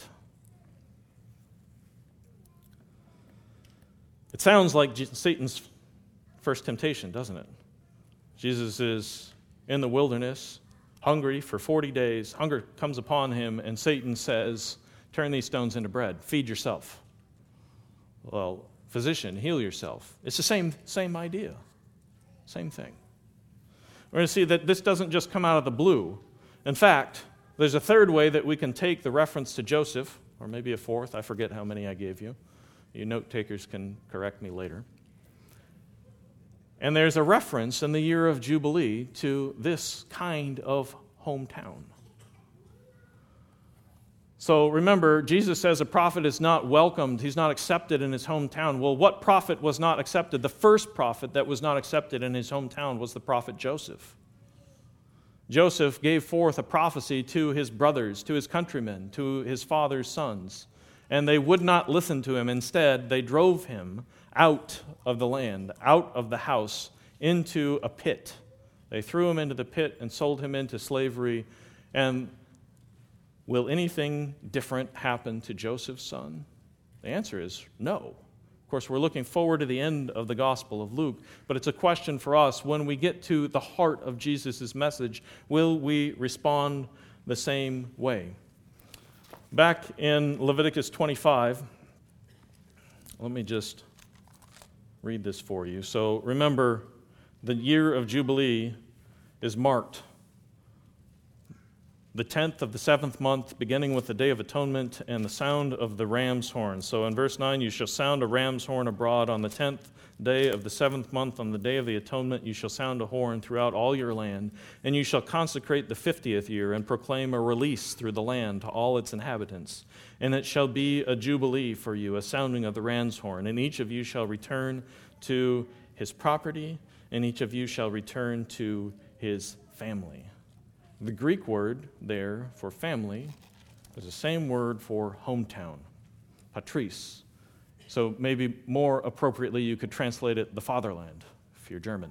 It sounds like Satan's first temptation, doesn't it? Jesus is in the wilderness, hungry for forty days. Hunger comes upon him, and Satan says, turn these stones into bread. Feed yourself. Well, physician, heal yourself. It's the same, same idea. Same thing. We're going to see that this doesn't just come out of the blue. In fact, there's a third way that we can take the reference to Joseph, or maybe a fourth. I forget how many I gave you. You note takers can correct me later. And there's a reference in the year of Jubilee to this kind of hometown. So remember, Jesus says a prophet is not welcomed, he's not accepted in his hometown. Well, what prophet was not accepted? The first prophet that was not accepted in his hometown was the prophet Joseph. Joseph gave forth a prophecy to his brothers, to his countrymen, to his father's sons, and they would not listen to him. Instead, they drove him out of the land, out of the house, into a pit. They threw him into the pit and sold him into slavery. And will anything different happen to Joseph's son? The answer is no. Of course, we're looking forward to the end of the Gospel of Luke, but it's a question for us. When we get to the heart of Jesus' message, will we respond the same way? Back in Leviticus twenty-five, let me just read this for you. So remember, the year of Jubilee is marked. The tenth of the seventh month, beginning with the Day of Atonement and the sound of the ram's horn. So in verse nine, you shall sound a ram's horn abroad on the tenth day of the seventh month, on the day of the atonement, you shall sound a horn throughout all your land, and you shall consecrate the fiftieth year and proclaim a release through the land to all its inhabitants. And it shall be a jubilee for you, a sounding of the ram's horn, and each of you shall return to his property, and each of you shall return to his family. The Greek word there for family is the same word for hometown, patris. So maybe more appropriately, you could translate it the fatherland, if you're German.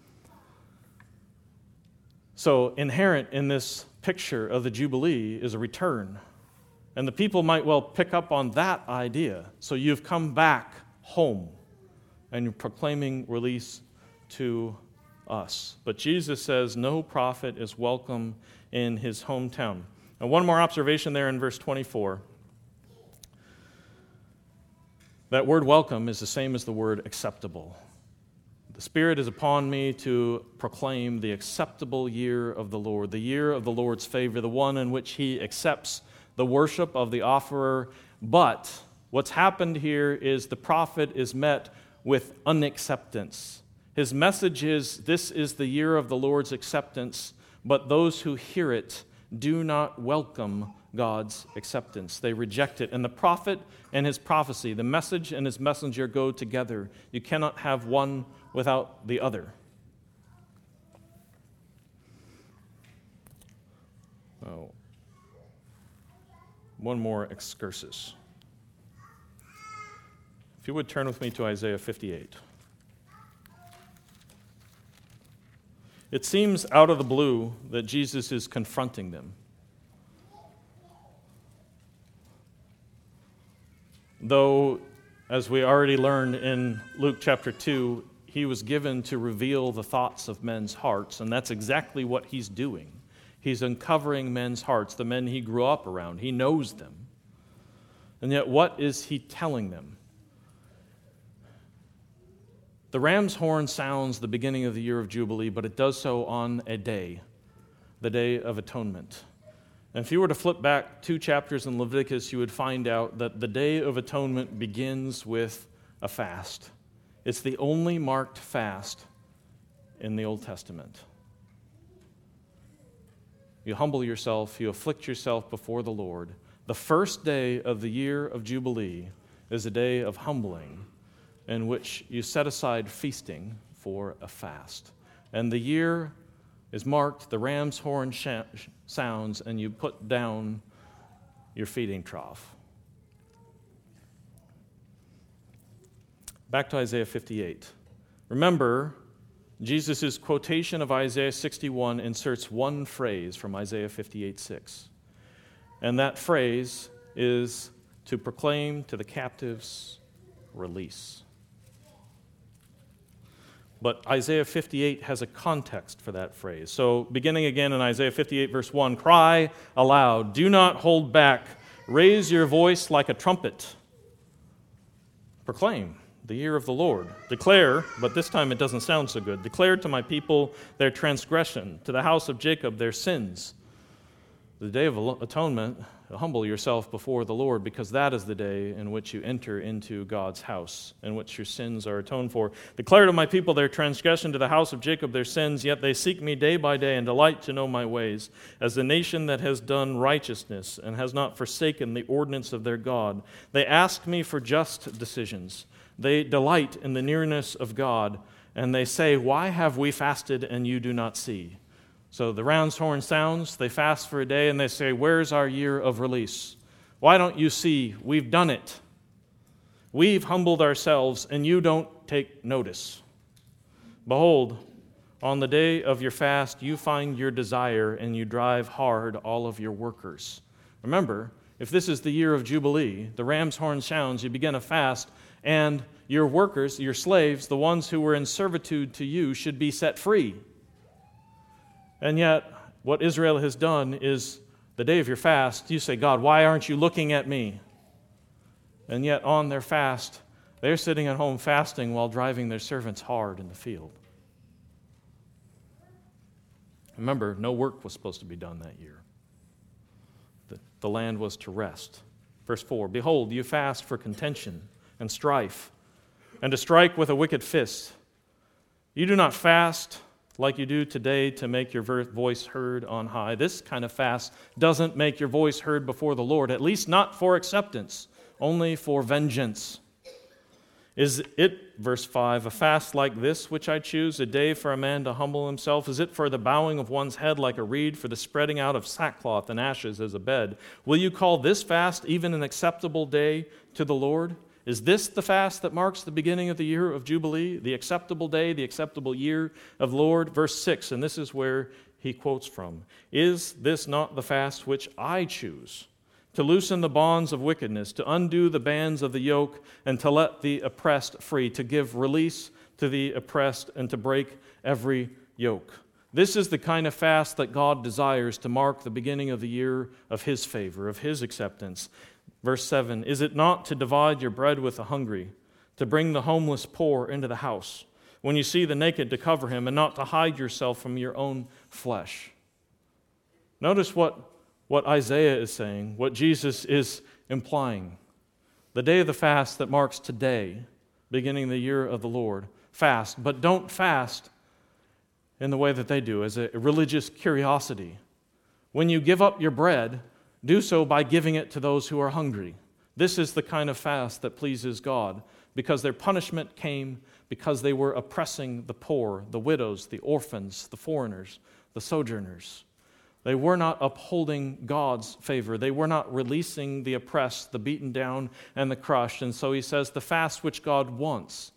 So inherent in this picture of the Jubilee is a return. And the people might well pick up on that idea. So you've come back home, and you're proclaiming release to us. But Jesus says no prophet is welcome in his hometown. And one more observation there in verse twenty-four. That word welcome is the same as the word acceptable. The Spirit is upon me to proclaim the acceptable year of the Lord, the year of the Lord's favor, the one in which he accepts the worship of the offerer. But what's happened here is the prophet is met with unacceptance. His message is, this is the year of the Lord's acceptance, but those who hear it do not welcome God's acceptance. They reject it. And the prophet and his prophecy, the message and his messenger go together. You cannot have one without the other. Oh. One more excursus. If you would turn with me to Isaiah fifty-eight. It seems out of the blue that Jesus is confronting them. Though, as we already learned in Luke chapter two, he was given to reveal the thoughts of men's hearts, and that's exactly what he's doing. He's uncovering men's hearts, the men he grew up around. He knows them. And yet, what is he telling them? The ram's horn sounds the beginning of the year of Jubilee, but it does so on a day, the Day of Atonement. And if you were to flip back two chapters in Leviticus, you would find out that the Day of Atonement begins with a fast. It's the only marked fast in the Old Testament. You humble yourself, you afflict yourself before the Lord. The first day of the year of Jubilee is a day of humbling, in which you set aside feasting for a fast. And the year is marked, the ram's horn sh- sounds, and you put down your feeding trough. Back to Isaiah fifty-eight. Remember, Jesus' quotation of Isaiah sixty-one inserts one phrase from Isaiah fifty-eight six. And that phrase is to proclaim to the captives release. But Isaiah fifty-eight has a context for that phrase. So beginning again in Isaiah fifty-eight verse one, cry aloud, do not hold back, raise your voice like a trumpet. Proclaim the year of the Lord. Declare, but this time it doesn't sound so good, declare to my people their transgression, to the house of Jacob their sins. The Day of Atonement, humble yourself before the Lord, because that is the day in which you enter into God's house, in which your sins are atoned for. Declare to my people their transgression, to the house of Jacob their sins, yet they seek me day by day and delight to know my ways, as the nation that has done righteousness and has not forsaken the ordinance of their God. They ask me for just decisions. They delight in the nearness of God, and they say, why have we fasted and you do not see? So the ram's horn sounds, they fast for a day, and they say, where's our year of release? Why don't you see? We've done it. We've humbled ourselves, and you don't take notice. Behold, on the day of your fast, you find your desire, and you drive hard all of your workers. Remember, if this is the year of Jubilee, the ram's horn sounds, you begin a fast, and your workers, your slaves, the ones who were in servitude to you, should be set free. And yet, what Israel has done is, the day of your fast, you say, God, why aren't you looking at me? And yet, on their fast, they're sitting at home fasting while driving their servants hard in the field. Remember, no work was supposed to be done that year. The, the land was to rest. Verse four, behold, you fast for contention and strife, and to strike with a wicked fist. You do not fast like you do today to make your voice heard on high. This kind of fast doesn't make your voice heard before the Lord, at least not for acceptance, only for vengeance. Is it, verse five, a fast like this which I choose, a day for a man to humble himself? Is it for the bowing of one's head like a reed, for the spreading out of sackcloth and ashes as a bed? Will you call this fast even an acceptable day to the Lord? Is this the fast that marks the beginning of the year of Jubilee, the acceptable day, the acceptable year of the Lord? Verse six, and this is where he quotes from. Is this not the fast which I choose? To loosen the bonds of wickedness, to undo the bands of the yoke, and to let the oppressed free, to give release to the oppressed, and to break every yoke. This is the kind of fast that God desires to mark the beginning of the year of His favor, of His acceptance. Verse seven, is it not to divide your bread with the hungry, to bring the homeless poor into the house, when you see the naked to cover him, and not to hide yourself from your own flesh? Notice what What Isaiah is saying, what Jesus is implying. The day of the fast that marks today, beginning the year of the Lord, fast, but don't fast in the way that they do, as a religious curiosity. When you give up your bread, do so by giving it to those who are hungry. This is the kind of fast that pleases God, because their punishment came because they were oppressing the poor, the widows, the orphans, the foreigners, the sojourners. They were not upholding God's favor. They were not releasing the oppressed, the beaten down, and the crushed. And so he says the fast which God wants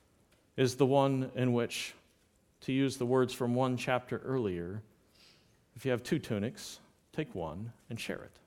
is the one in which, to use the words from one chapter earlier, if you have two tunics, take one and share it.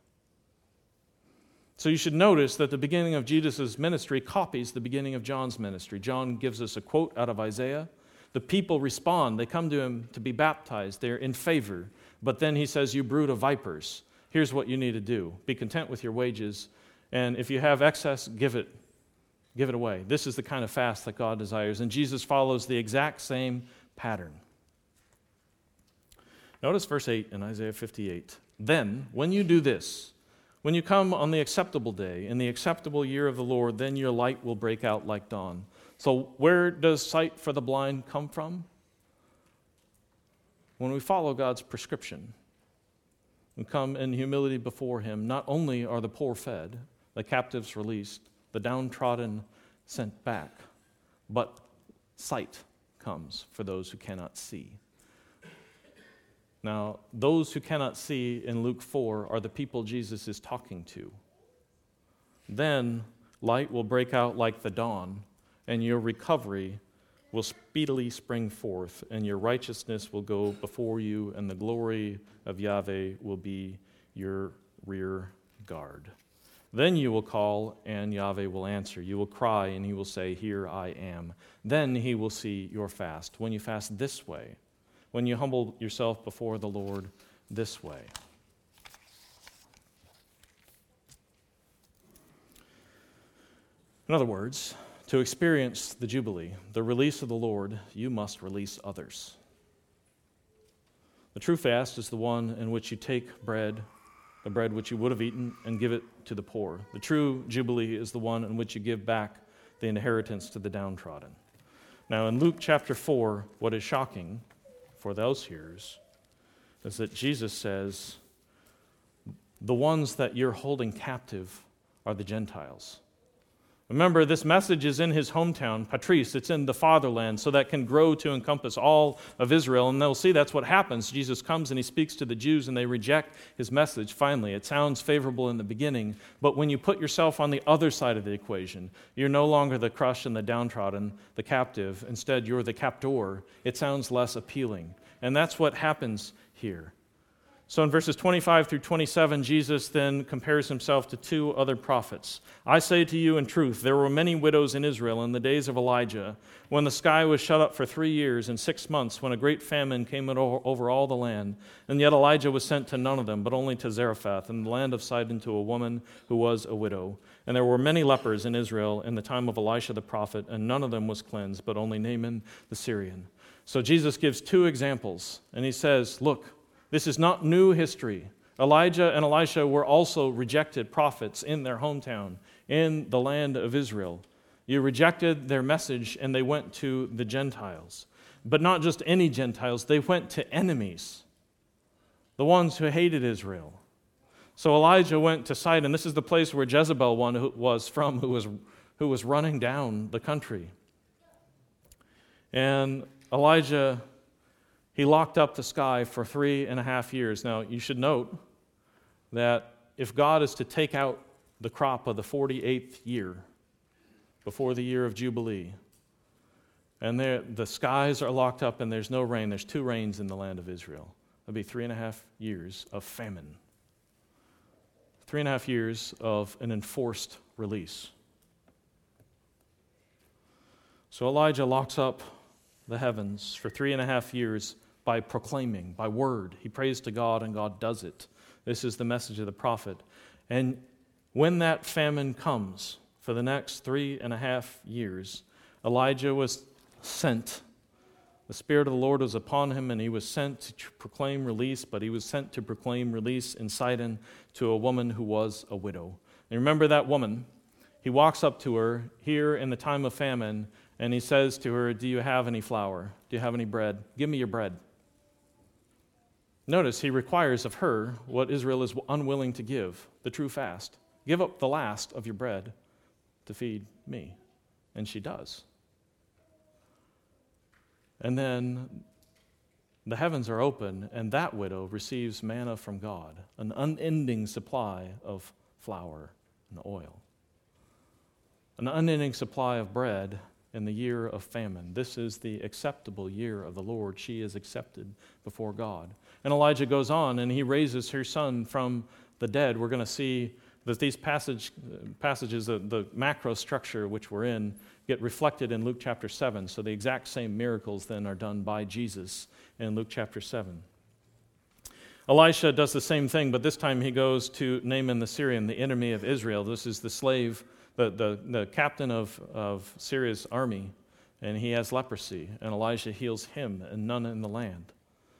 So you should notice that the beginning of Jesus' ministry copies the beginning of John's ministry. John gives us a quote out of Isaiah. The people respond. They come to him to be baptized. They're in favor. But then he says, you brood of vipers, here's what you need to do. Be content with your wages, and if you have excess, give it, give it away. This is the kind of fast that God desires, and Jesus follows the exact same pattern. Notice verse eight in Isaiah fifty-eight. Then, when you do this, when you come on the acceptable day, in the acceptable year of the Lord, then your light will break out like dawn. So where does sight for the blind come from? When we follow God's prescription and come in humility before Him, not only are the poor fed, the captives released, the downtrodden sent back, but sight comes for those who cannot see. Now, those who cannot see in Luke four are the people Jesus is talking to. Then light will break out like the dawn, and your recovery will speedily spring forth, and your righteousness will go before you, and the glory of Yahweh will be your rear guard. Then you will call, and Yahweh will answer. You will cry, and He will say, here I am. Then He will see your fast, when you fast this way, when you humble yourself before the Lord this way. In other words, to experience the Jubilee, the release of the Lord, you must release others. The true fast is the one in which you take bread, the bread which you would have eaten, and give it to the poor. The true Jubilee is the one in which you give back the inheritance to the downtrodden. Now, in Luke chapter four, what is shocking for those hearers is that Jesus says, the ones that you're holding captive are the Gentiles. Remember, this message is in his hometown, Patrice. It's in the fatherland, so that can grow to encompass all of Israel. And they'll see that's what happens. Jesus comes and he speaks to the Jews, and they reject his message finally. It sounds favorable in the beginning, but when you put yourself on the other side of the equation, you're no longer the crushed and the downtrodden, the captive. Instead, you're the captor. It sounds less appealing. And that's what happens here. So in verses twenty-five through twenty-seven, Jesus then compares himself to two other prophets. I say to you in truth, there were many widows in Israel in the days of Elijah, when the sky was shut up for three years and six months, when a great famine came over all the land. And yet Elijah was sent to none of them, but only to Zarephath, in the land of Sidon, to a woman who was a widow. And there were many lepers in Israel in the time of Elisha the prophet, and none of them was cleansed, but only Naaman the Syrian. So Jesus gives two examples, and he says, look, this is not new history. Elijah and Elisha were also rejected prophets in their hometown, in the land of Israel. You rejected their message, and they went to the Gentiles. But not just any Gentiles, they went to enemies, the ones who hated Israel. So Elijah went to Sidon. This is the place where Jezebel one who was from, who was, who was running down the country. And Elijah, he locked up the sky for three and a half years. Now, you should note that if God is to take out the crop of the forty-eighth year, before the year of Jubilee, and there, the skies are locked up and there's no rain, there's two rains in the land of Israel. It'll be three and a half years of famine. Three and a half years of an enforced release. So Elijah locks up the heavens for three and a half years by proclaiming, by word. He prays to God and God does it. This is the message of the prophet. And when that famine comes for the next three and a half years, Elijah was sent. The Spirit of the Lord was upon him, and he was sent to proclaim release, but he was sent to proclaim release in Sidon to a woman who was a widow. And remember that woman? He walks up to her here in the time of famine, and he says to her, do you have any flour? Do you have any bread? Give me your bread. Notice he requires of her what Israel is unwilling to give, the true fast. Give up the last of your bread to feed me. And she does. And then the heavens are open, and that widow receives manna from God, an unending supply of flour and oil, an unending supply of bread in the year of famine. This is the acceptable year of the Lord. She is accepted before God. And Elijah goes on, and he raises her son from the dead. We're going to see that these passage, passages, the, the macro structure which we're in, get reflected in Luke chapter seven. So the exact same miracles then are done by Jesus in Luke chapter seven. Elisha does the same thing, but this time he goes to Naaman the Syrian, the enemy of Israel. This is the slave, the, the, the captain of, of Syria's army, and he has leprosy, and Elisha heals him and none in the land.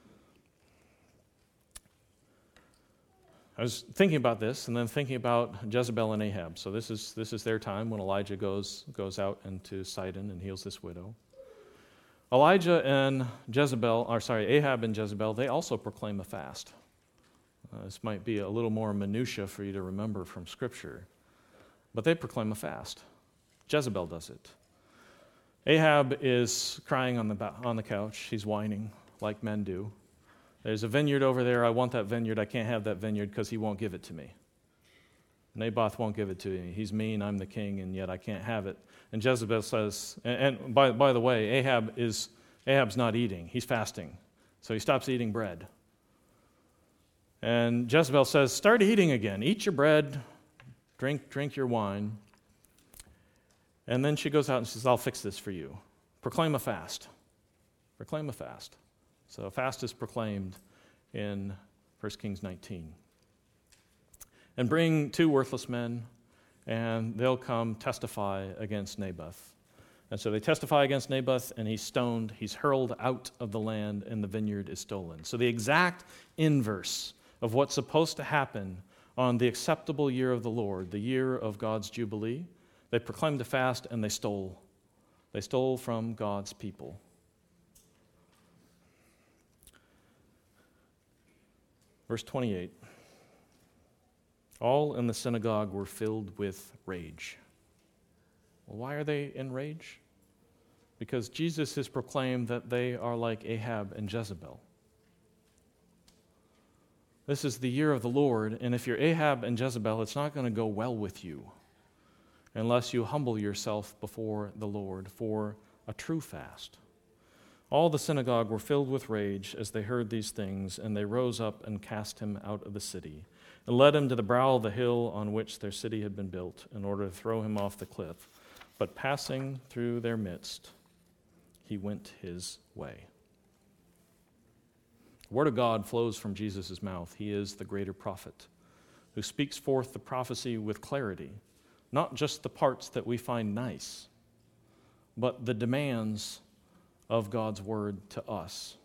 I was thinking about this, and then thinking about Jezebel and Ahab. So this is this is their time when Elijah goes goes out into Sidon and heals this widow. Elijah and Jezebel, or sorry, Ahab and Jezebel, they also proclaim a fast. Uh, this might be a little more minutia for you to remember from Scripture, but they proclaim a fast. Jezebel does it. Ahab is crying on the on the couch. He's whining like men do. There's a vineyard over there. I want that vineyard. I can't have that vineyard because he won't give it to me. Naboth won't give it to me. He's mean. I'm the king, and yet I can't have it. And Jezebel says, and, and by, by the way, Ahab is Ahab's not eating. He's fasting. So he stops eating bread. And Jezebel says, start eating again. Eat your bread. Drink, drink your wine. And then she goes out and says, I'll fix this for you. Proclaim a fast. Proclaim a fast. So a fast is proclaimed in First Kings nineteen. And bring two worthless men, and they'll come testify against Naboth. And so they testify against Naboth, and he's stoned, he's hurled out of the land, and the vineyard is stolen. So the exact inverse of what's supposed to happen on the acceptable year of the Lord, the year of God's Jubilee, they proclaimed a fast, and they stole. They stole from God's people. Verse twenty-eight, all in the synagogue were filled with rage. Well, why are they in rage? Because Jesus has proclaimed that they are like Ahab and Jezebel. This is the year of the Lord, and if you're Ahab and Jezebel, it's not going to go well with you unless you humble yourself before the Lord for a true fast. All the synagogue were filled with rage as they heard these things, and they rose up and cast him out of the city, and led him to the brow of the hill on which their city had been built, in order to throw him off the cliff. But passing through their midst, he went his way. The word of God flows from Jesus' mouth. He is the greater prophet, who speaks forth the prophecy with clarity, not just the parts that we find nice, but the demands of God's word to us.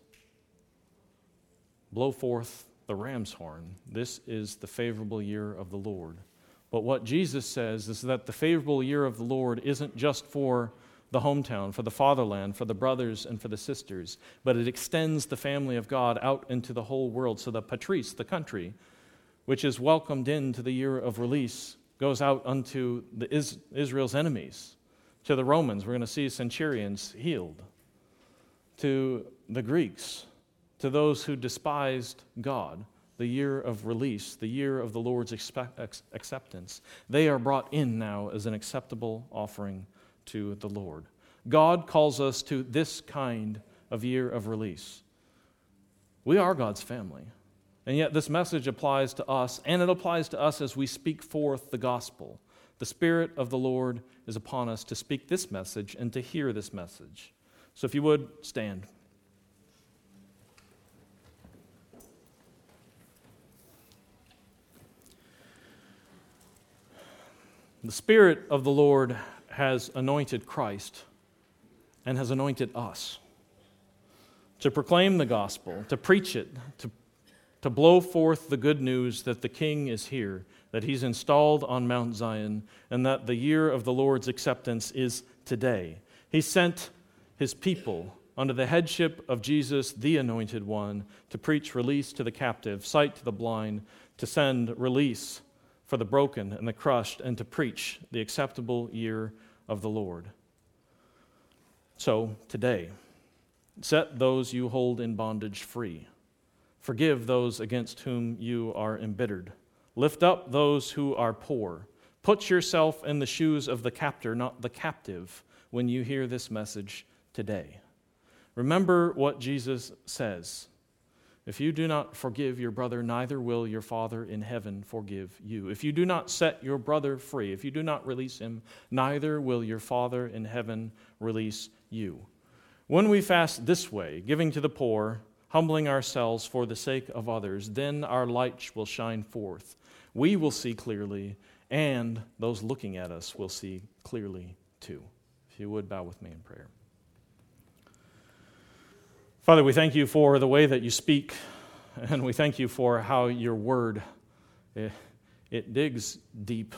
Blow forth the ram's horn. This is the favorable year of the Lord. But what Jesus says is that the favorable year of the Lord isn't just for the hometown, for the fatherland, for the brothers and for the sisters, but it extends the family of God out into the whole world. So the patris, the country, which is welcomed into the year of release, goes out unto the Is- Israel's enemies. To the Romans, we're going to see centurions healed. To the Greeks, to those who despised God, the year of release, the year of the Lord's expect- ex- acceptance. They are brought in now as an acceptable offering to the Lord. God calls us to this kind of year of release. We are God's family. And yet this message applies to us, and it applies to us as we speak forth the gospel. The Spirit of the Lord is upon us to speak this message and to hear this message. So if you would, stand. The Spirit of the Lord has anointed Christ and has anointed us to proclaim the gospel, to preach it, to, to blow forth the good news that the King is here, that he's installed on Mount Zion, and that the year of the Lord's acceptance is today. He sent his people under the headship of Jesus, the Anointed One, to preach release to the captive, sight to the blind, to send release for the broken and the crushed, and to preach the acceptable year of the Lord. So, today, set those you hold in bondage free. Forgive those against whom you are embittered. Lift up those who are poor. Put yourself in the shoes of the captor, not the captive, when you hear this message today. Remember what Jesus says. If you do not forgive your brother, neither will your Father in heaven forgive you. If you do not set your brother free, if you do not release him, neither will your Father in heaven release you. When we fast this way, giving to the poor, humbling ourselves for the sake of others, then our light will shine forth. We will see clearly, and those looking at us will see clearly too. If you would, bow with me in prayer. Father, we thank you for the way that you speak, and we thank you for how your word, it, it digs deep.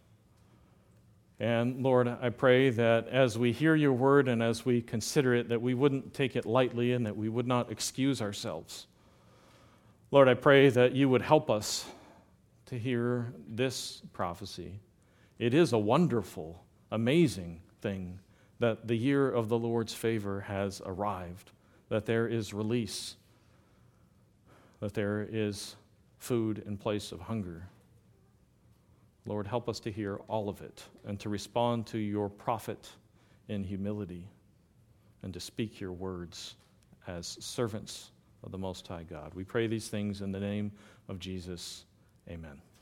And Lord, I pray that as we hear your word and as we consider it, that we wouldn't take it lightly and that we would not excuse ourselves. Lord, I pray that you would help us to hear this prophecy. It is a wonderful, amazing thing that the year of the Lord's favor has arrived, that there is release, that there is food in place of hunger. Lord, help us to hear all of it and to respond to your prophet in humility and to speak your words as servants of the Most High God. We pray these things in the name of Jesus. Amen.